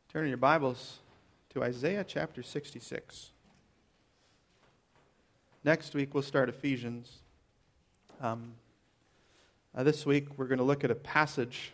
Turn your Bibles to Isaiah chapter 66. Next week we'll start Ephesians. This week we're going to look at a passage.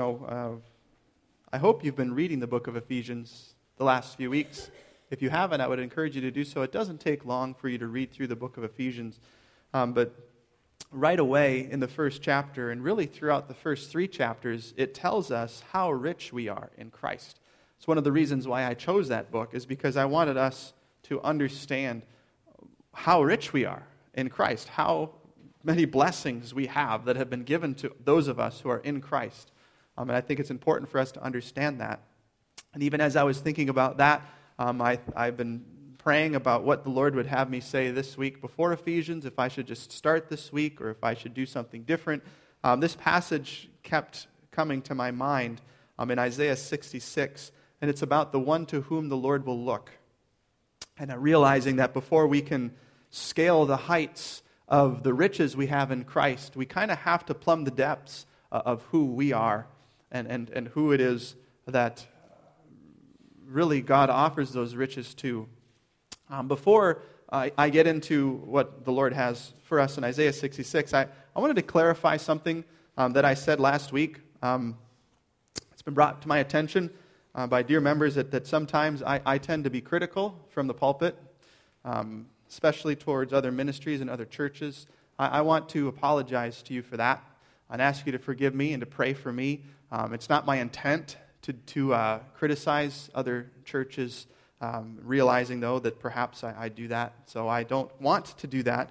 I hope you've been reading the book of Ephesians the last few weeks. If you haven't, I would encourage you to do so. It doesn't take long for you to read through the book of Ephesians. But right away in the first chapter, and really throughout the first three chapters, it tells us how rich we are in Christ. It's one of the reasons why I chose that book, is because I wanted us to understand how rich we are in Christ, how many blessings we have that have been given to those of us who are in Christ. And I think it's important for us to understand that. And even as I was thinking about that, I've been praying about what the Lord would have me say this week before Ephesians, if I should just start this week or if I should do something different. This passage kept coming to my mind in Isaiah 66, and it's about the one to whom the Lord will look. And realizing that before we can scale the heights of the riches we have in Christ, we kind of have to plumb the depths of who we are and who it is that really God offers those riches to. Before I get into what the Lord has for us in Isaiah 66, I wanted to clarify something that I said last week. It's been brought to my attention by dear members that sometimes I tend to be critical from the pulpit, especially towards other ministries and other churches. I want to apologize to you for that and ask you to forgive me and to pray for me. It's not my intent to criticize other churches, realizing, though, that perhaps I do that. So I don't want to do that.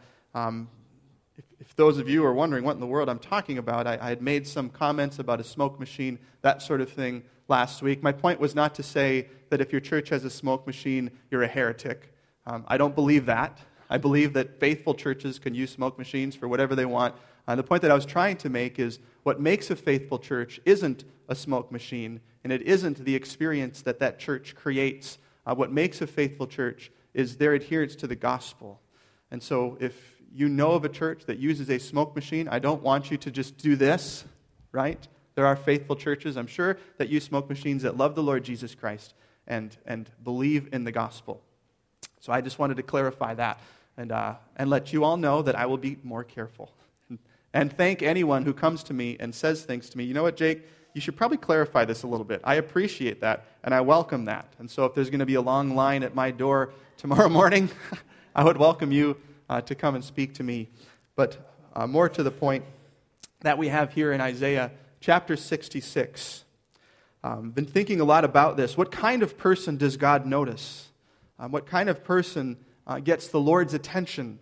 If those of you are wondering what in the world I'm talking about, I had made some comments about a smoke machine, that sort of thing, last week. My point was not to say that if your church has a smoke machine, you're a heretic. I don't believe that. I believe that faithful churches can use smoke machines for whatever they want. The point that I was trying to make is what makes a faithful church isn't a smoke machine, and it isn't the experience that church creates. What makes a faithful church is their adherence to the gospel. And so if you know of a church that uses a smoke machine, I don't want you to just do this, right? There are faithful churches, I'm sure, that use smoke machines that love the Lord Jesus Christ and believe in the gospel. So I just wanted to clarify that and let you all know that I will be more careful. And thank anyone who comes to me and says things to me. You know what, Jake? You should probably clarify this a little bit. I appreciate that, and I welcome that. And so if there's going to be a long line at my door tomorrow morning, I would welcome you to come and speak to me. But more to the point that we have here in Isaiah chapter 66. Been thinking a lot about this. What kind of person does God notice? What kind of person gets the Lord's attention?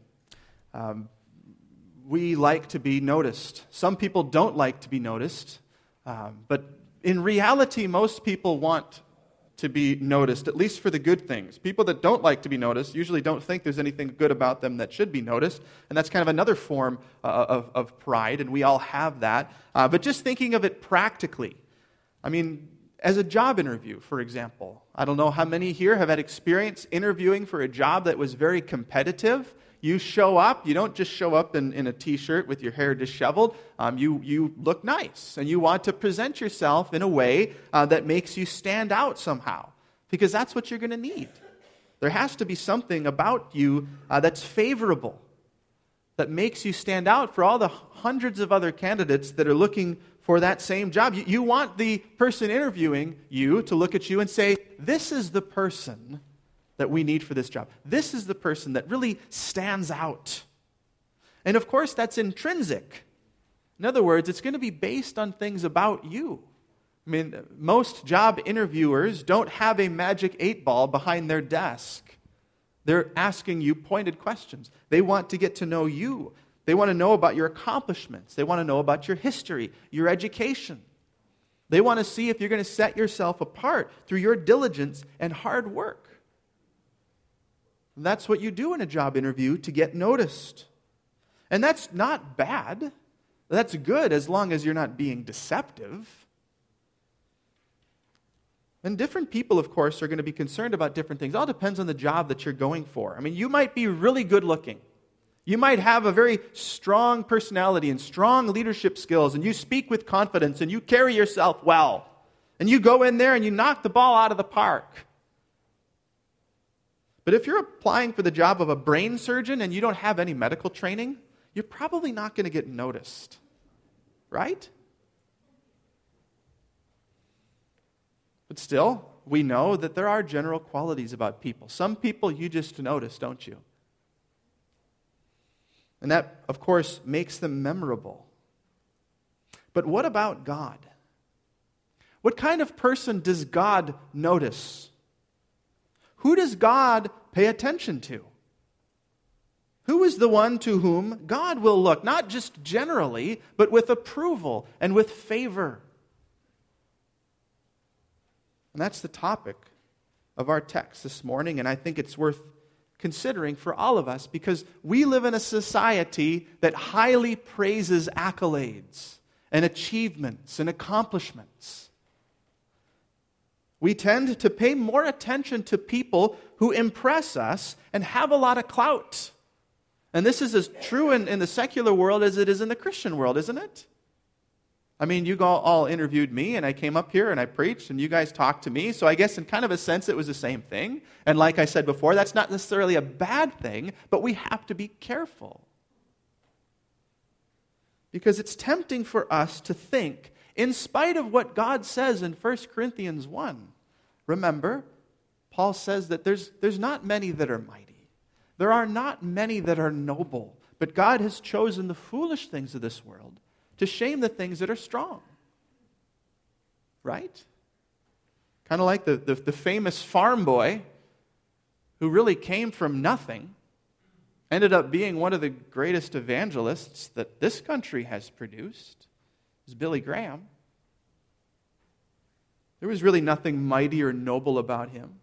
We like to be noticed. Some people don't like to be noticed. But in reality, most people want to be noticed, at least for the good things. People that don't like to be noticed usually don't think there's anything good about them that should be noticed, and that's kind of another form of pride, and we all have that. But just thinking of it practically, I mean, as a job interview, for example, I don't know how many here have had experience interviewing for a job that was very competitive. You show up, you don't just show up in a t-shirt with your hair disheveled. You look nice, and you want to present yourself in a way that makes you stand out somehow, because that's what you're going to need. There has to be something about you that's favorable, that makes you stand out for all the hundreds of other candidates that are looking for that same job. You want the person interviewing you to look at you and say, this is the person that we need for this job. This is the person that really stands out. And of course, that's intrinsic. In other words, it's going to be based on things about you. I mean, most job interviewers don't have a magic 8-ball behind their desk. They're asking you pointed questions. They want to get to know you. They want to know about your accomplishments. They want to know about your history, your education. They want to see if you're going to set yourself apart through your diligence and hard work. That's what you do in a job interview to get noticed. And that's not bad. That's good as long as you're not being deceptive. And different people, of course, are going to be concerned about different things. It all depends on the job that you're going for. I mean, you might be really good looking. You might have a very strong personality and strong leadership skills, and you speak with confidence, and you carry yourself well. And you go in there and you knock the ball out of the park. But if you're applying for the job of a brain surgeon and you don't have any medical training, you're probably not going to get noticed. Right? But still, we know that there are general qualities about people. Some people you just notice, don't you? And that, of course, makes them memorable. But what about God? What kind of person does God notice? Who does God pay attention to? Who is the one to whom God will look, not just generally, but with approval and with favor? And that's the topic of our text this morning, and I think it's worth considering for all of us because we live in a society that highly praises accolades and achievements and accomplishments. We tend to pay more attention to people who impress us and have a lot of clout. And this is as true in the secular world as it is in the Christian world, isn't it? I mean, you all interviewed me, and I came up here and I preached, and you guys talked to me. So I guess in kind of a sense it was the same thing. And like I said before, that's not necessarily a bad thing, but we have to be careful. Because it's tempting for us to think, in spite of what God says in 1 Corinthians 1, remember, Paul says that there's not many that are mighty. There are not many that are noble. But God has chosen the foolish things of this world to shame the things that are strong. Right? Kind of like the famous farm boy who really came from nothing, ended up being one of the greatest evangelists that this country has produced, is Billy Graham. There was really nothing mighty or noble about him.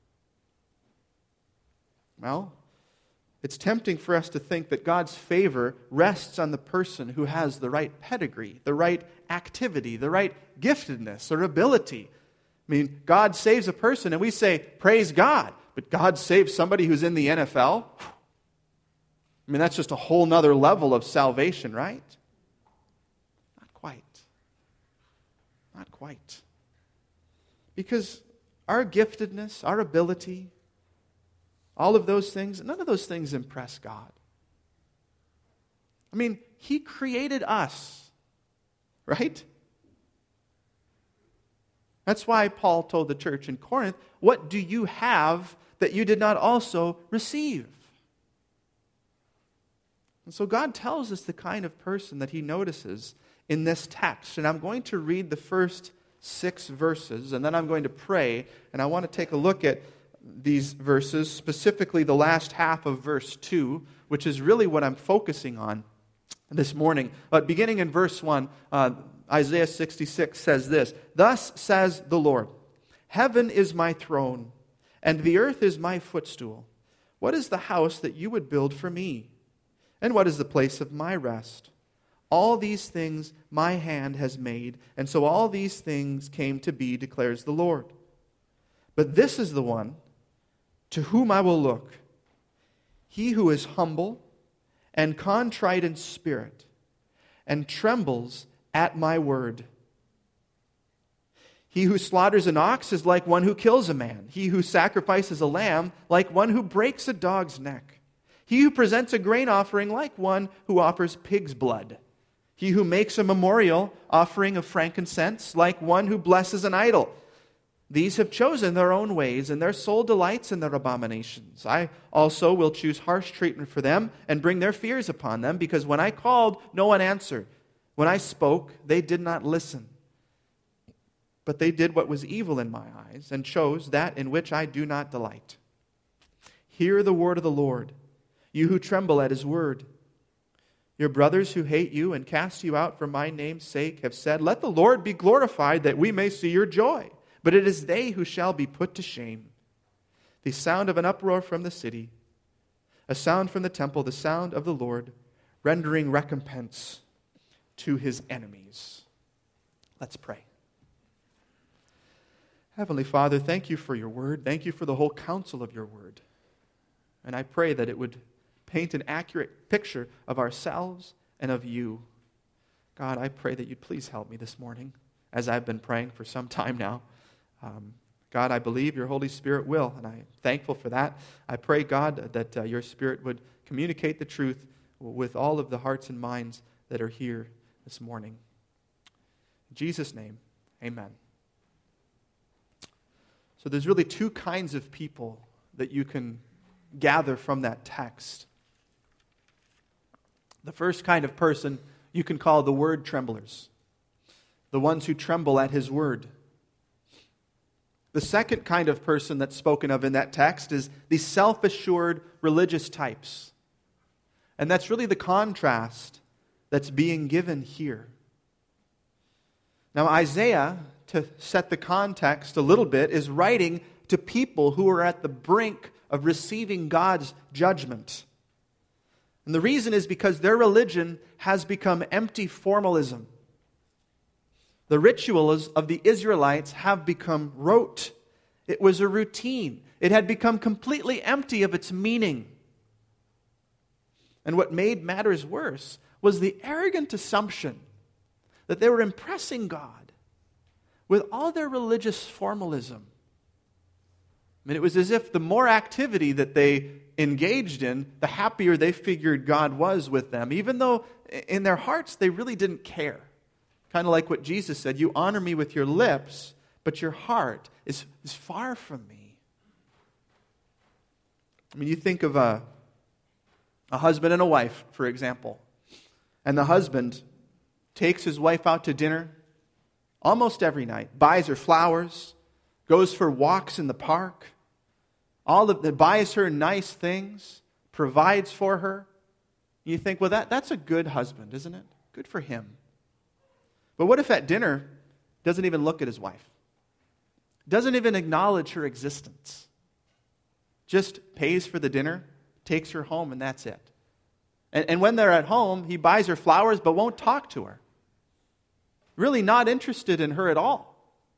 Well, it's tempting for us to think that God's favor rests on the person who has the right pedigree, the right activity, the right giftedness or ability. I mean, God saves a person and we say, praise God. But God saves somebody who's in the NFL? I mean, that's just a whole nother level of salvation, right? Not quite. Not quite. Because our giftedness, our ability, all of those things, none of those things impress God. I mean, He created us, right? That's why Paul told the church in Corinth, what do you have that you did not also receive? And so God tells us the kind of person that He notices in this text. And I'm going to read the first 6 verses, and then I'm going to pray, and I want to take a look at these verses, specifically the last half of verse 2, which is really what I'm focusing on this morning. But beginning in verse 1, Isaiah 66 says this, "Thus says the Lord, heaven is my throne, and the earth is my footstool. What is the house that you would build for me? And what is the place of my rest? All these things my hand has made, and so all these things came to be, declares the Lord. But this is the one to whom I will look, he who is humble and contrite in spirit, and trembles at my word. He who slaughters an ox is like one who kills a man. He who sacrifices a lamb like one who breaks a dog's neck. He who presents a grain offering like one who offers pig's blood. He who makes a memorial offering of frankincense like one who blesses an idol. These have chosen their own ways, and their soul delights in their abominations. I also will choose harsh treatment for them and bring their fears upon them, because when I called, no one answered. When I spoke, they did not listen. But they did what was evil in my eyes, and chose that in which I do not delight. Hear the word of the Lord, you who tremble at His word. Your brothers who hate you and cast you out for my name's sake have said, let the Lord be glorified, that we may see your joy. But it is they who shall be put to shame. The sound of an uproar from the city, a sound from the temple, the sound of the Lord, rendering recompense to His enemies." Let's pray. Heavenly Father, thank you for your word. Thank you for the whole counsel of your word. And I pray that it would paint an accurate picture of ourselves and of you. God, I pray that you'd please help me this morning as I've been praying for some time now. God, I believe your Holy Spirit will, and I'm thankful for that. I pray, God, that your Spirit would communicate the truth with all of the hearts and minds that are here this morning. In Jesus' name, amen. So there's really two kinds of people that you can gather from that text. The first kind of person you can call the word tremblers, the ones who tremble at his word. The second kind of person that's spoken of in that text is the self-assured religious types. And that's really the contrast that's being given here. Now, Isaiah, to set the context a little bit, is writing to people who are at the brink of receiving God's judgment. And the reason is because their religion has become empty formalism. The rituals of the Israelites have become rote. It was a routine. It had become completely empty of its meaning. And what made matters worse was the arrogant assumption that they were impressing God with all their religious formalism. I mean, it was as if the more activity that they engaged in, the happier they figured God was with them, even though in their hearts they really didn't care. Kind of like what Jesus said, you honor me with your lips, but your heart is far from me. I mean, you think of a husband and a wife, for example. And the husband takes his wife out to dinner almost every night, buys her flowers, goes for walks in the park, buys her nice things, provides for her. You think, well, that's a good husband, isn't it? Good for him. But what if at dinner doesn't even look at his wife? Doesn't even acknowledge her existence? Just pays for the dinner, takes her home, and that's it. And when they're at home, he buys her flowers but won't talk to her. Really not interested in her at all.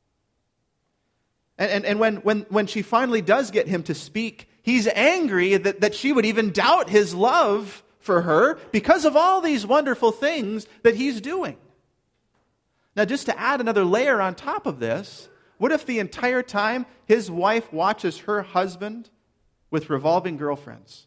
And when she finally does get him to speak, he's angry that she would even doubt his love for her because of all these wonderful things that he's doing. Now, just to add another layer on top of this, what if the entire time his wife watches her husband with revolving girlfriends?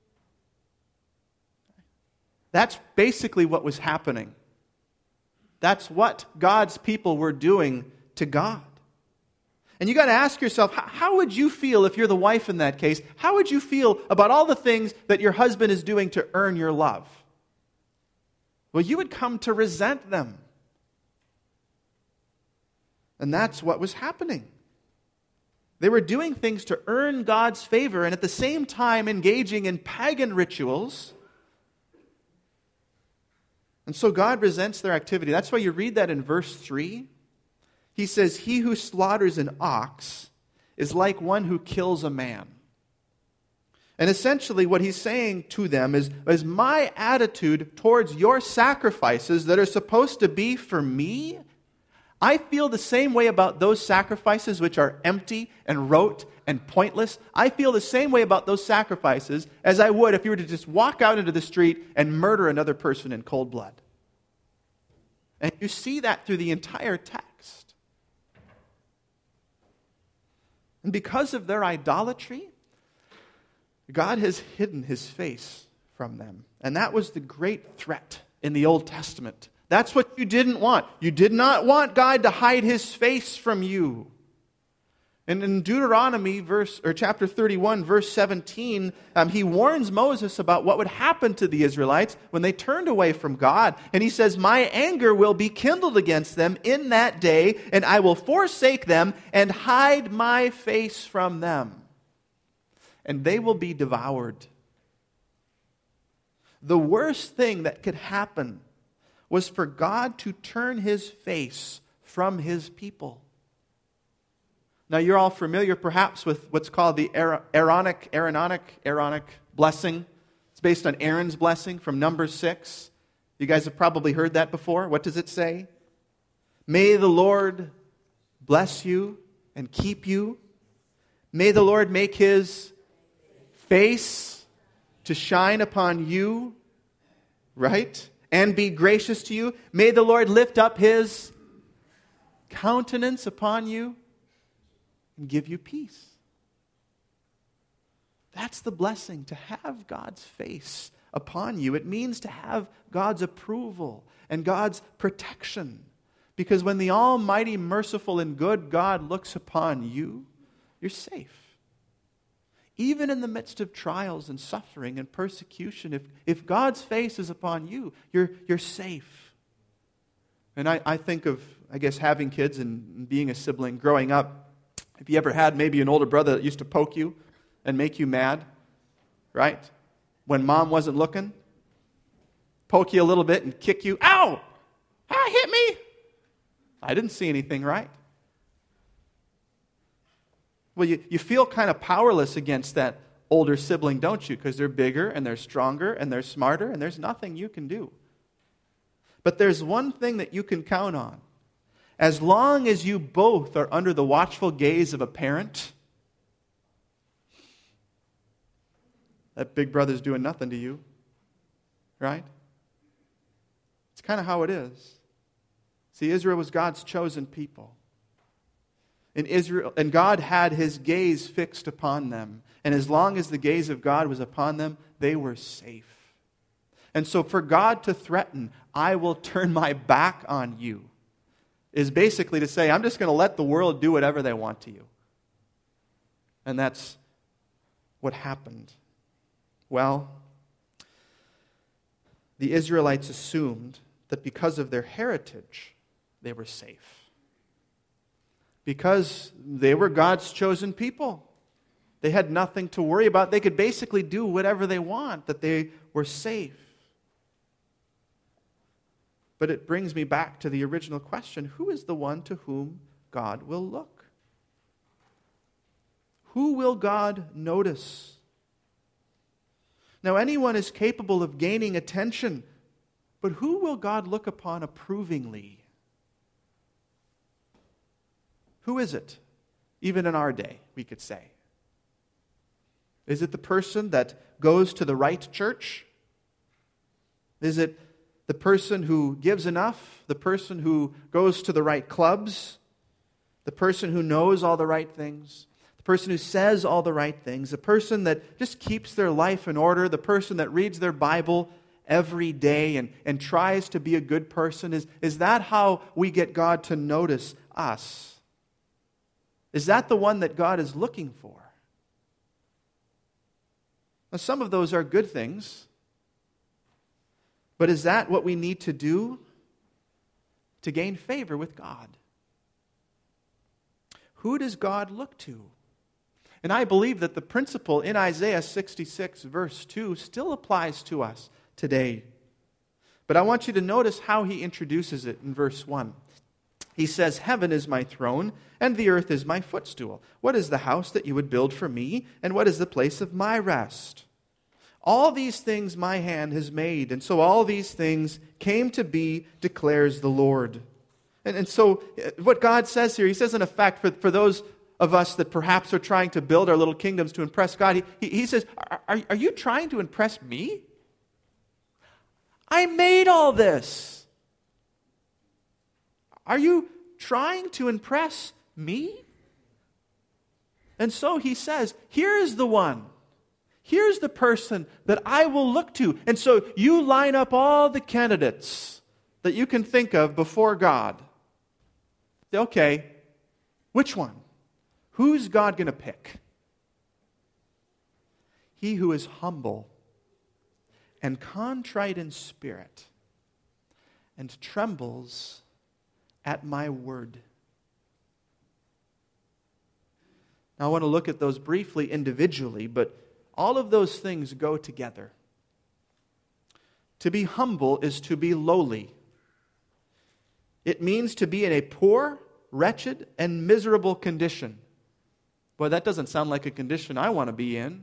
That's basically what was happening. That's what God's people were doing to God. And you got to ask yourself, how would you feel if you're the wife in that case? How would you feel about all the things that your husband is doing to earn your love? Well, you would come to resent them. And that's what was happening. They were doing things to earn God's favor and at the same time engaging in pagan rituals. And so God resents their activity. That's why you read that in verse 3. He says, he who slaughters an ox is like one who kills a man. And essentially what he's saying to them is my attitude towards your sacrifices that are supposed to be for me, I feel the same way about those sacrifices which are empty and rote and pointless. I feel the same way about those sacrifices as I would if you were to just walk out into the street and murder another person in cold blood. And you see that through the entire text. And because of their idolatry, God has hidden his face from them. And that was the great threat in the Old Testament. That's what you didn't want. You did not want God to hide his face from you. And in Deuteronomy chapter 31, verse 17, he warns Moses about what would happen to the Israelites when they turned away from God. And he says, my anger will be kindled against them in that day, and I will forsake them and hide my face from them. And they will be devoured. The worst thing that could happen was for God to turn his face from his people. Now, you're all familiar perhaps with what's called the Aaronic blessing. It's based on Aaron's blessing from Numbers 6. You guys have probably heard that before. What does it say? May the Lord bless you and keep you. May the Lord make his face to shine upon you, right? And be gracious to you. May the Lord lift up his countenance upon you and give you peace. That's the blessing, to have God's face upon you. It means to have God's approval and God's protection. Because when the almighty, merciful, and good God looks upon you, you're safe. Even in the midst of trials and suffering and persecution, if God's face is upon you, you're safe. And I think of, I guess, having kids and being a sibling growing up. If you ever had maybe an older brother that used to poke you and make you mad, right? When mom wasn't looking, poke you a little bit and kick you. Ow! Hit me! I didn't see anything, right? Well, you feel kind of powerless against that older sibling, don't you? Because they're bigger and they're stronger and they're smarter and there's nothing you can do. But there's one thing that you can count on. As long as you both are under the watchful gaze of a parent, that big brother's doing nothing to you, right? It's kind of how it is. See, Israel was God's chosen people. And God had His gaze fixed upon them. And as long as the gaze of God was upon them, they were safe. And so for God to threaten, I will turn my back on you, is basically to say, I'm just going to let the world do whatever they want to you. And that's what happened. Well, the Israelites assumed that because of their heritage, they were safe. Because they were God's chosen people. They had nothing to worry about. They could basically do whatever they want, that they were safe. But it brings me back to the original question, who is the one to whom God will look? Who will God notice? Now, anyone is capable of gaining attention, but who will God look upon approvingly? Who is it? Even in our day, we could say. Is it the person that goes to the right church? Is it the person who gives enough? The person who goes to the right clubs? The person who knows all the right things? The person who says all the right things? The person that just keeps their life in order? The person that reads their Bible every day and tries to be a good person? Is that how we get God to notice us? Is that the one that God is looking for? Now, some of those are good things. But is that what we need to do to gain favor with God? Who does God look to? And I believe that the principle in Isaiah 66, verse 2, still applies to us today. But I want you to notice how he introduces it in verse 1. He says, "Heaven is my throne, and the earth is my footstool. What is the house that you would build for me, and what is the place of my rest? All these things my hand has made, and so all these things came to be, declares the Lord." And so what God says here, he says in effect, for those of us that perhaps are trying to build our little kingdoms to impress God, he says, are you trying to impress me? I made all this. Are you trying to impress me? And so he says, here is the one. Here's the person that I will look to. And so you line up all the candidates that you can think of before God. Okay, which one? Who's God going to pick? He who is humble and contrite in spirit and trembles at my word. Now I want to look at those briefly individually, but all of those things go together. To be humble is to be lowly. It means to be in a poor, wretched, and miserable condition. Boy, that doesn't sound like a condition I want to be in.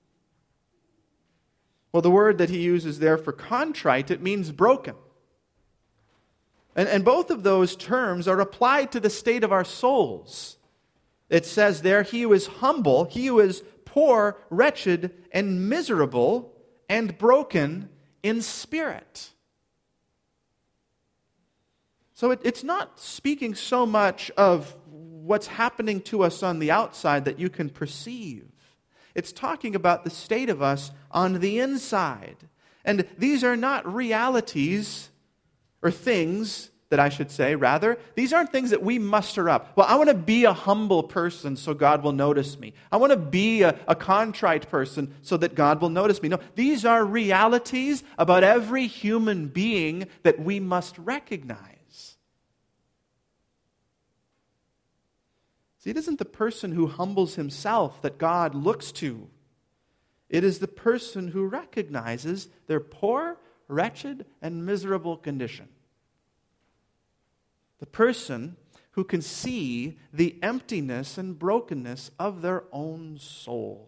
Well, the word that he uses there for contrite, it means broken. And both of those terms are applied to the state of our souls. It says there, he who is humble, he who is poor, wretched, and miserable, and broken in spirit. So it's not speaking so much of what's happening to us on the outside that you can perceive. It's talking about the state of us on the inside. And these are not realities, or things that I should say, rather. These aren't things that we muster up. Well, I want to be a humble person so God will notice me. I want to be a contrite person so that God will notice me. No, these are realities about every human being that we must recognize. See, it isn't the person who humbles himself that God looks to. It is the person who recognizes their poor, wretched, and miserable condition. The person who can see the emptiness and brokenness of their own soul.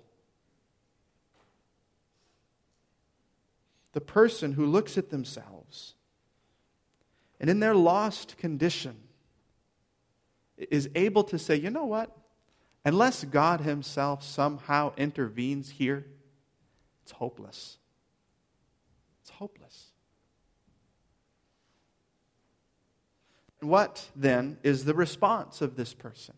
The person who looks at themselves and in their lost condition is able to say, you know what? Unless God himself somehow intervenes here, it's hopeless. It's hopeless. What then is the response of this person?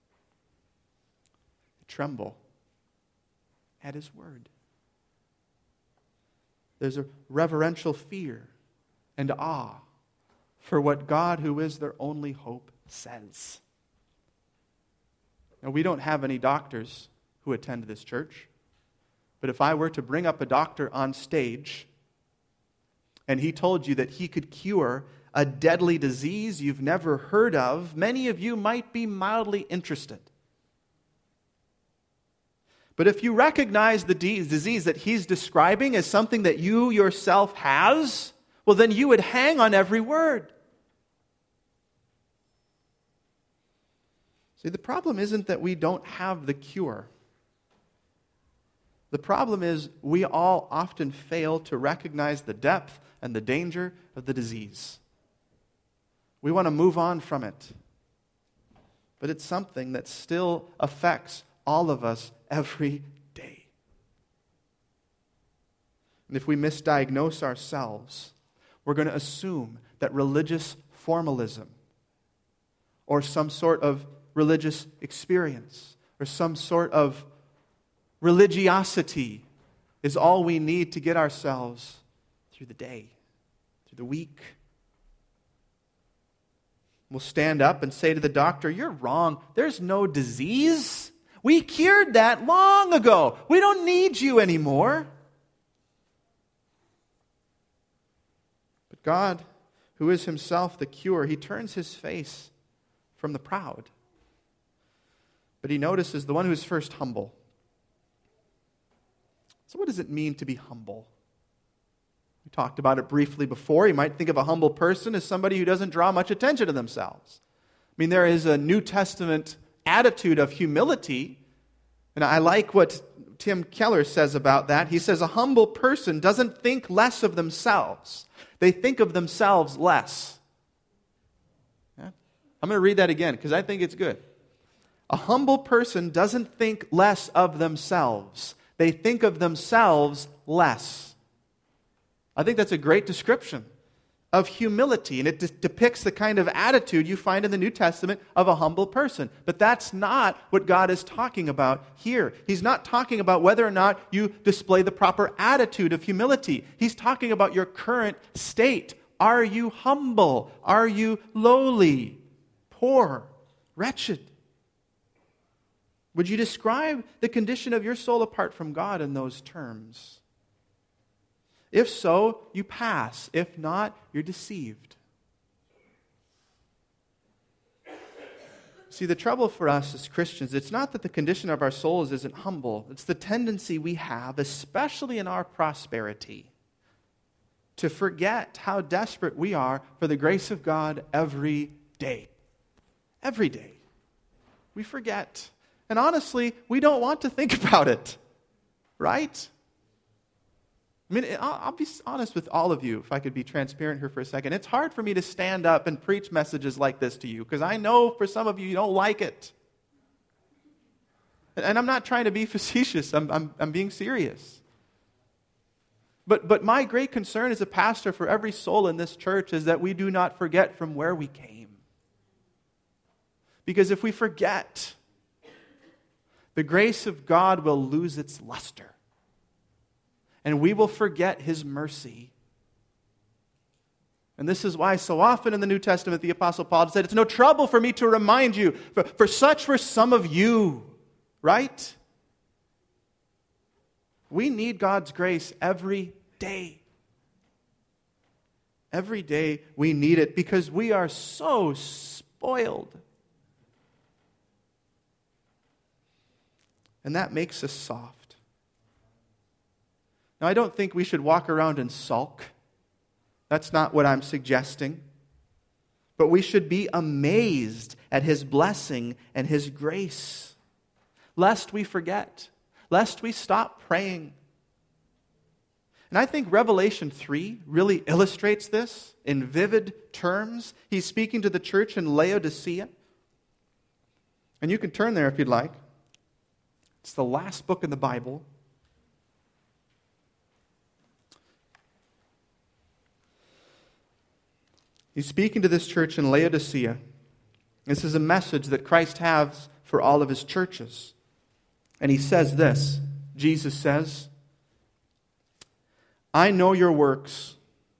Tremble at his word. There's a reverential fear and awe for what God, who is their only hope, says. Now, we don't have any doctors who attend this church, but if I were to bring up a doctor on stage and he told you that he could cure a deadly disease you've never heard of, many of you might be mildly interested. But if you recognize the disease that he's describing as something that you yourself has, well, then you would hang on every word. See, the problem isn't that we don't have the cure. The problem is we all often fail to recognize the depth and the danger of the disease. We want to move on from it. But it's something that still affects all of us every day. And if we misdiagnose ourselves, we're going to assume that religious formalism or some sort of religious experience or some sort of religiosity is all we need to get ourselves through the day, through the week. We'll stand up and say to the doctor, "You're wrong. There's no disease. We cured that long ago. We don't need you anymore." But God, who is himself the cure, he turns his face from the proud. But he notices the one who is first humble. So what does it mean to be humble? We talked about it briefly before. You might think of a humble person as somebody who doesn't draw much attention to themselves. I mean, there is a New Testament attitude of humility, and I like what Tim Keller says about that. He says a humble person doesn't think less of themselves. They think of themselves less. Yeah? I'm going to read that again because I think it's good. A humble person doesn't think less of themselves. They think of themselves less. I think that's a great description of humility, and it depicts the kind of attitude you find in the New Testament of a humble person. But that's not what God is talking about here. He's not talking about whether or not you display the proper attitude of humility. He's talking about your current state. Are you humble? Are you lowly, poor, wretched? Would you describe the condition of your soul apart from God in those terms? If so, you pass. If not, you're deceived. See, the trouble for us as Christians, it's not that the condition of our souls isn't humble. It's the tendency we have, especially in our prosperity, to forget how desperate we are for the grace of God every day. Every day. We forget. And honestly, we don't want to think about it. Right? I mean, I'll be honest with all of you, if I could be transparent here for a second. It's hard for me to stand up and preach messages like this to you, because I know for some of you, you don't like it. And I'm not trying to be facetious. I'm being serious. But my great concern as a pastor for every soul in this church is that we do not forget from where we came. Because if we forget, the grace of God will lose its luster. And we will forget His mercy. And this is why so often in the New Testament the Apostle Paul said, it's no trouble for me to remind you, for such were some of you. Right? We need God's grace every day. Every day we need it because we are so spoiled. And that makes us soft. Now, I don't think we should walk around and sulk. That's not what I'm suggesting. But we should be amazed at His blessing and His grace, lest we forget, lest we stop praying. And I think Revelation 3 really illustrates this in vivid terms. He's speaking to the church in Laodicea. And you can turn there if you'd like. It's the last book in the Bible. He's speaking to this church in Laodicea. This is a message that Christ has for all of His churches. And He says this. Jesus says, I know your works.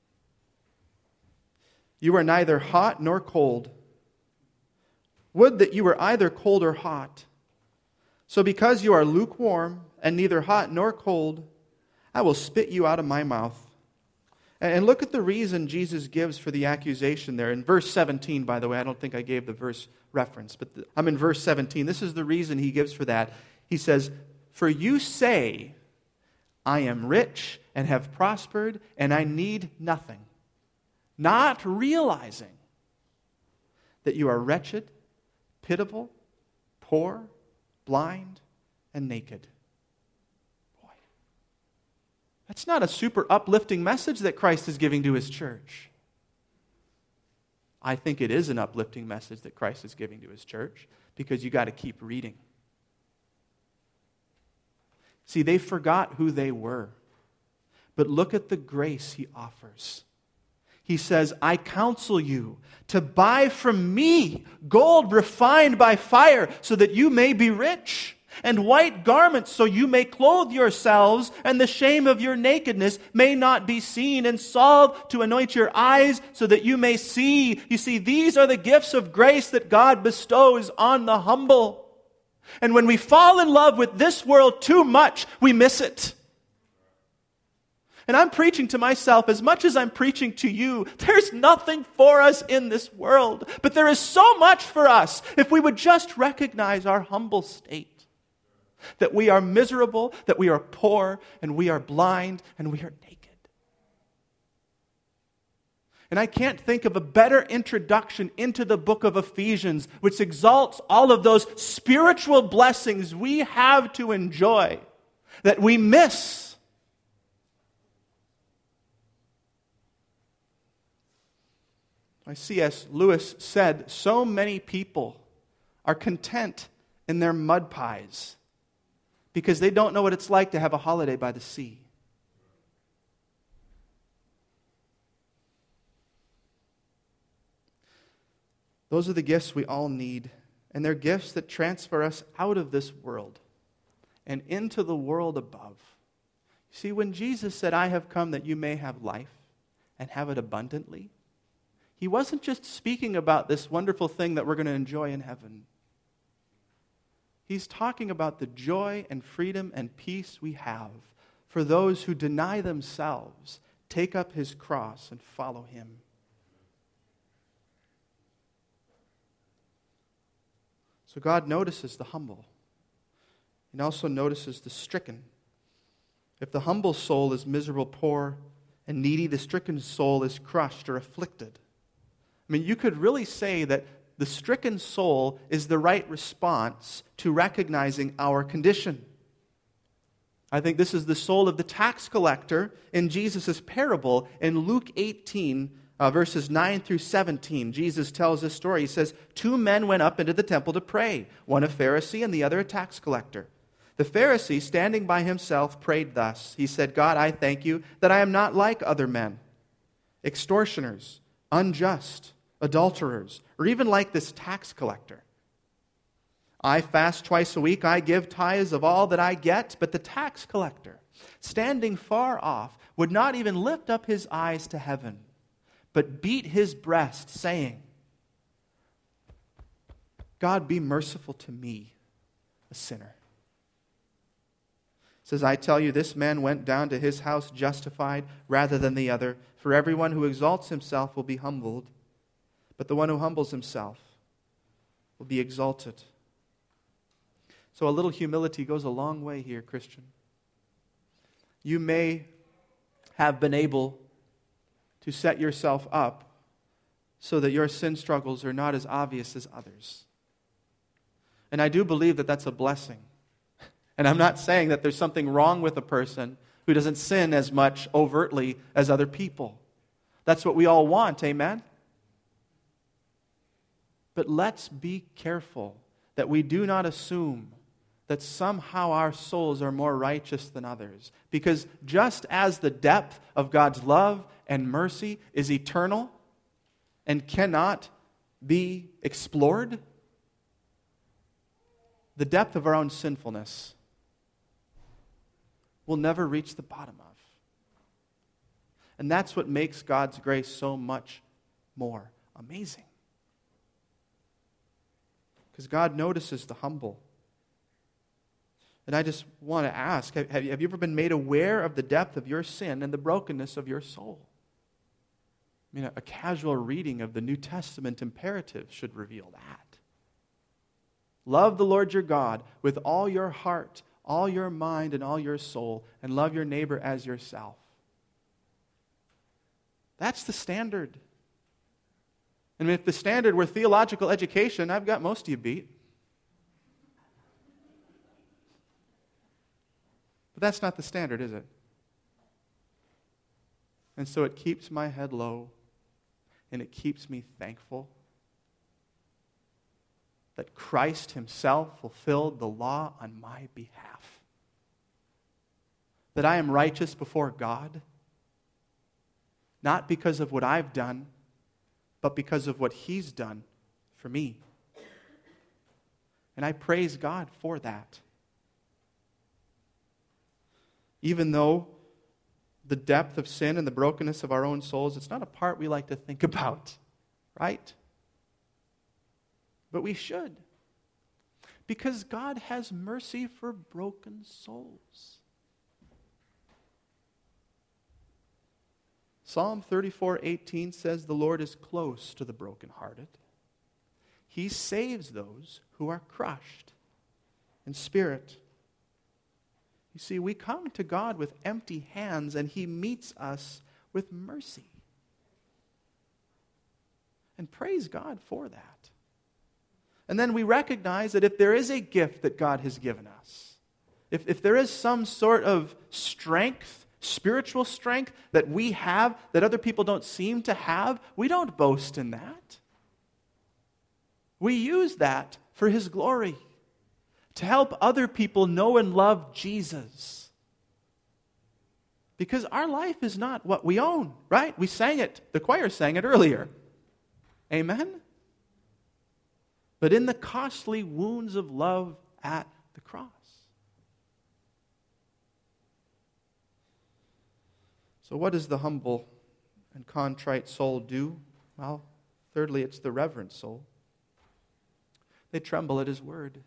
You are neither hot nor cold. Would that you were either cold or hot. So because you are lukewarm and neither hot nor cold, I will spit you out of my mouth. And look at the reason Jesus gives for the accusation there. In verse 17, by the way, I don't think I gave the verse reference, but I'm in verse 17. This is the reason He gives for that. He says, for you say, I am rich and have prospered and I need nothing, not realizing that you are wretched, pitiable, poor, blind, and naked. Boy, that's not a super uplifting message that Christ is giving to His church. I think it is an uplifting message that Christ is giving to His church because you got to keep reading. See, they forgot who they were. But look at the grace He offers. He says, I counsel you to buy from me gold refined by fire so that you may be rich, and white garments so you may clothe yourselves, and the shame of your nakedness may not be seen, and salve to anoint your eyes so that you may see. You see, these are the gifts of grace that God bestows on the humble. And when we fall in love with this world too much, we miss it. And I'm preaching to myself as much as I'm preaching to you. There's nothing for us in this world, but there is so much for us if we would just recognize our humble state. That we are miserable, that we are poor, and we are blind, and we are naked. And I can't think of a better introduction into the book of Ephesians, which exalts all of those spiritual blessings we have to enjoy that we miss. C.S. Lewis said, so many people are content in their mud pies because they don't know what it's like to have a holiday by the sea. Those are the gifts we all need, and they're gifts that transfer us out of this world and into the world above. See, when Jesus said, I have come that you may have life and have it abundantly, He wasn't just speaking about this wonderful thing that we're going to enjoy in heaven. He's talking about the joy and freedom and peace we have for those who deny themselves, take up His cross, and follow Him. So God notices the humble. He also notices the stricken. If the humble soul is miserable, poor, and needy, the stricken soul is crushed or afflicted. I mean, you could really say that the stricken soul is the right response to recognizing our condition. I think this is the soul of the tax collector in Jesus' parable in Luke 18, verses 9 through 17. Jesus tells this story. He says, 2 men went up into the temple to pray, one a Pharisee and the other a tax collector. The Pharisee, standing by himself, prayed thus. He said, God, I thank you that I am not like other men, extortioners, unjust, adulterers, or even like this tax collector. I fast twice a week, I give tithes of all that I get, but the tax collector, standing far off, would not even lift up his eyes to heaven, but beat his breast, saying, God, be merciful to me, a sinner. It says, I tell you, this man went down to his house justified rather than the other. For everyone who exalts himself will be humbled, but the one who humbles himself will be exalted. So a little humility goes a long way here, Christian. You may have been able to set yourself up so that your sin struggles are not as obvious as others. And I do believe that that's a blessing. And I'm not saying that there's something wrong with a person who doesn't sin as much overtly as other people. That's what we all want, amen? But let's be careful that we do not assume that somehow our souls are more righteous than others. Because just as the depth of God's love and mercy is eternal and cannot be explored, the depth of our own sinfulness will never reach the bottom of. And that's what makes God's grace so much more amazing. Because God notices the humble. And I just want to ask, have you ever been made aware of the depth of your sin and the brokenness of your soul? I mean, a casual reading of the New Testament imperatives should reveal that. Love the Lord your God with all your heart, all your mind, and all your soul, and love your neighbor as yourself. That's the standard. And if the standard were theological education, I've got most of you beat. But that's not the standard, is it? And so it keeps my head low, and it keeps me thankful that Christ himself fulfilled the law on my behalf. That I am righteous before God, not because of what I've done, but because of what he's done for me. And I praise God for that. Even though the depth of sin and the brokenness of our own souls, it's not a part we like to think about, right? But we should. Because God has mercy for broken souls. Psalm 34:18 says, the Lord is close to the brokenhearted. He saves those who are crushed in spirit. You see, we come to God with empty hands, and he meets us with mercy. And praise God for that. And then we recognize that if there is a gift that God has given us, if there is some sort of strength, spiritual strength that we have that other people don't seem to have, we don't boast in that. We use that for his glory, to help other people know and love Jesus. Because our life is not what we own, right? We sang it, the choir sang it earlier. Amen? But in the costly wounds of love at the cross. So what does the humble and contrite soul do? Well, thirdly, it's the reverent soul. They tremble at his word.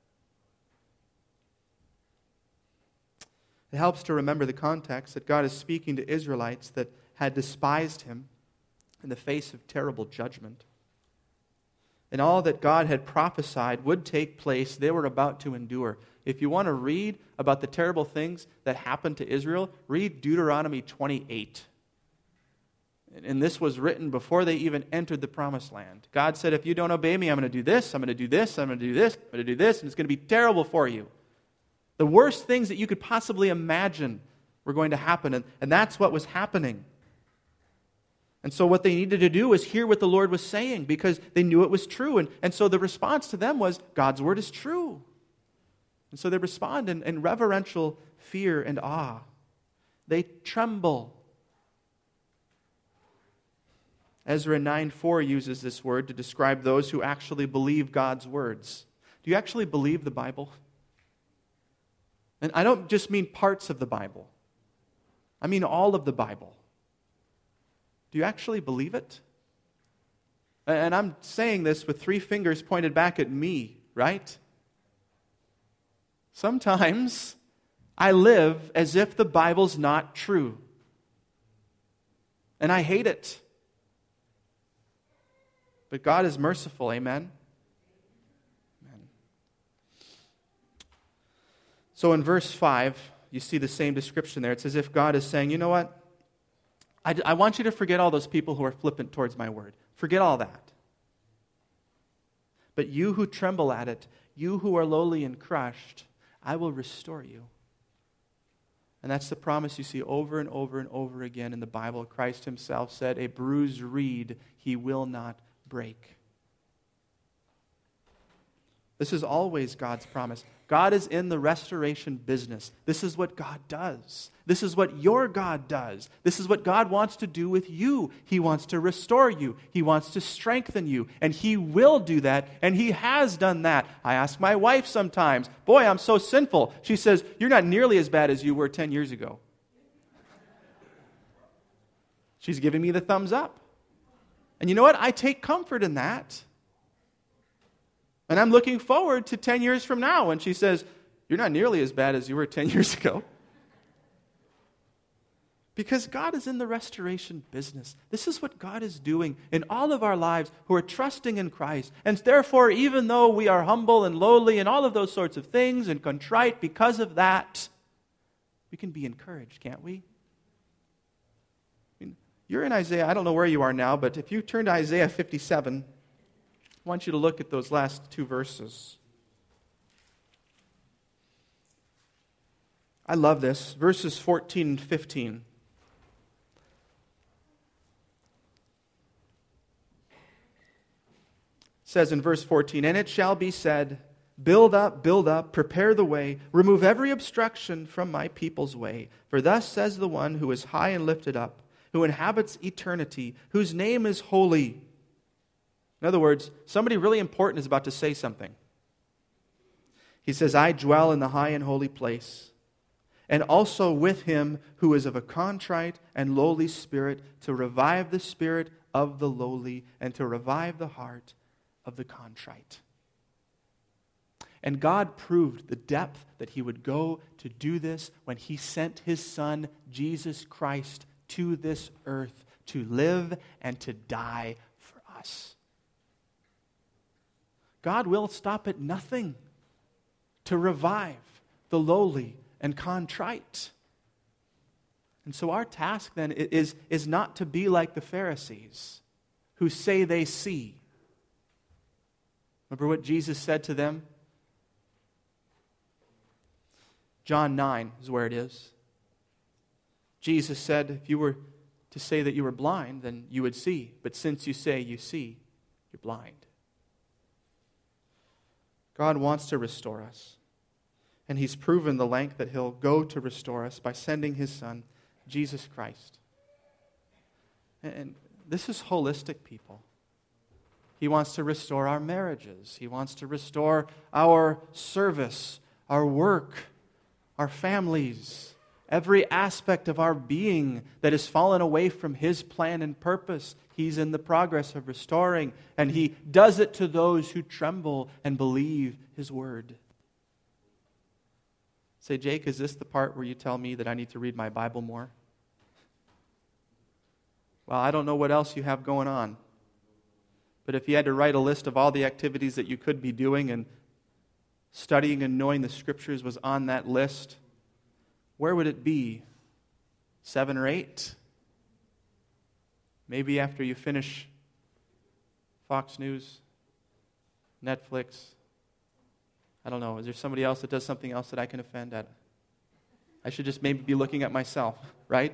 It helps to remember the context that God is speaking to Israelites that had despised him in the face of terrible judgment. And all that God had prophesied would take place, they were about to endure. If you want to read about the terrible things that happened to Israel, read Deuteronomy 28. And this was written before they even entered the promised land. God said, if you don't obey me, I'm going to do this, I'm going to do this, I'm going to do this, I'm going to do this, and it's going to be terrible for you. The worst things that you could possibly imagine were going to happen, and that's what was happening. And so what they needed to do was hear what the Lord was saying because they knew it was true. And so the response to them was, God's word is true. And so they respond in reverential fear and awe. They tremble. Ezra 9:4 uses this word to describe those who actually believe God's words. Do you actually believe the Bible? And I don't just mean parts of the Bible. I mean all of the Bible. Do you actually believe it? And I'm saying this with 3 fingers pointed back at me, right? Sometimes I live as if the Bible's not true. And I hate it. But God is merciful, amen? Amen. So in verse 5, you see the same description there. It's as if God is saying, you know what? I want you to forget all those people who are flippant towards my word. Forget all that. But you who tremble at it, you who are lowly and crushed, I will restore you. And that's the promise you see over and over and over again in the Bible. Christ himself said, a bruised reed he will not break. This is always God's promise. God is in the restoration business. This is what God does. This is what your God does. This is what God wants to do with you. He wants to restore you. He wants to strengthen you. And He will do that, and He has done that. I ask my wife sometimes, boy, I'm so sinful. She says, you're not nearly as bad as you were 10 years ago. She's giving me the thumbs up. And you know what? I take comfort in that. And I'm looking forward to 10 years from now when she says, you're not nearly as bad as you were 10 years ago. Because God is in the restoration business. This is what God is doing in all of our lives who are trusting in Christ. And therefore, even though we are humble and lowly and all of those sorts of things and contrite because of that, we can be encouraged, can't we? I mean, you're in Isaiah. I don't know where you are now, but if you turn to Isaiah 57, I want you to look at those last 2 verses. I love this. Verses 14 and 15. It says in verse 14, and it shall be said, build up, prepare the way, remove every obstruction from my people's way. For thus says the one who is high and lifted up, who inhabits eternity, whose name is holy. In other words, somebody really important is about to say something. He says, I dwell in the high and holy place, and also with him who is of a contrite and lowly spirit, to revive the spirit of the lowly, and to revive the heart of the contrite. And God proved the depth that He would go to do this when He sent His Son, Jesus Christ, to this earth to live and to die for us. God will stop at nothing to revive the lowly and contrite. And so our task then is not to be like the Pharisees who say they see. Remember what Jesus said to them? John 9 is where it is. Jesus said, if you were to say that you were blind, then you would see. But since you say you see, you're blind. God wants to restore us. And He's proven the length that He'll go to restore us by sending His Son, Jesus Christ. And this is holistic, people. He wants to restore our marriages. He wants to restore our service, our work, our families, every aspect of our being that has fallen away from His plan and purpose. He's in the progress of restoring, and He does it to those who tremble and believe His word. Say, Jake, is this the part where you tell me that I need to read my Bible more? Well, I don't know what else you have going on. But if you had to write a list of all the activities that you could be doing, and studying and knowing the Scriptures was on that list, where would it be? 7 or 8? Maybe after you finish Fox News, Netflix. I don't know. Is there somebody else that does something else that I can offend at? I should just maybe be looking at myself, right?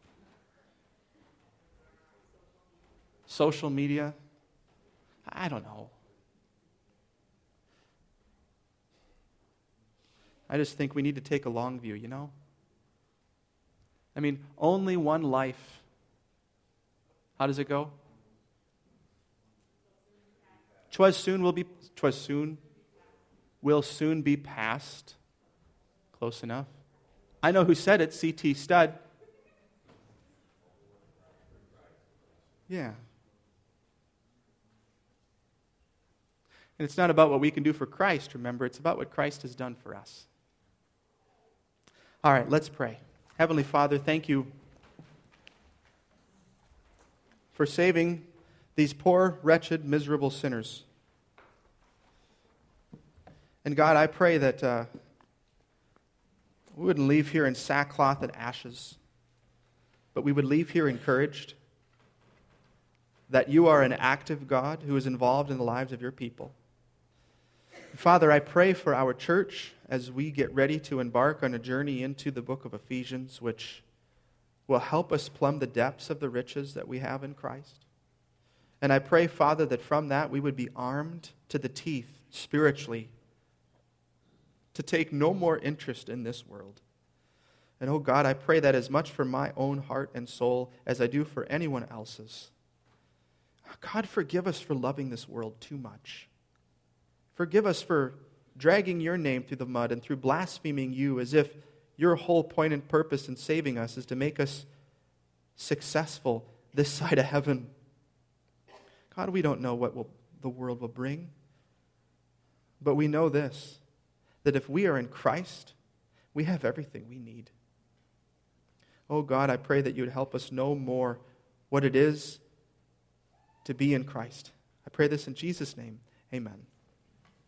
Social media. I don't know. I just think we need to take a long view, I mean, only one life. How does it go? 'Twas soon will soon be past. Close enough. I know who said it, C.T. Studd. Yeah. And it's not about what we can do for Christ, remember. It's about what Christ has done for us. All right, let's pray. Heavenly Father, thank you for saving these poor, wretched, miserable sinners. And God, I pray that we wouldn't leave here in sackcloth and ashes, but we would leave here encouraged that you are an active God who is involved in the lives of your people. Father, I pray for our church as we get ready to embark on a journey into the book of Ephesians, which will help us plumb the depths of the riches that we have in Christ. And I pray, Father, that from that we would be armed to the teeth spiritually to take no more interest in this world. And oh God, I pray that as much for my own heart and soul as I do for anyone else's. God, forgive us for loving this world too much. Forgive us for dragging your name through the mud and through blaspheming you as if your whole point and purpose in saving us is to make us successful this side of heaven. God, we don't know what the world will bring. But we know this, that if we are in Christ, we have everything we need. Oh God, I pray that you would help us know more what it is to be in Christ. I pray this in Jesus' name. Amen.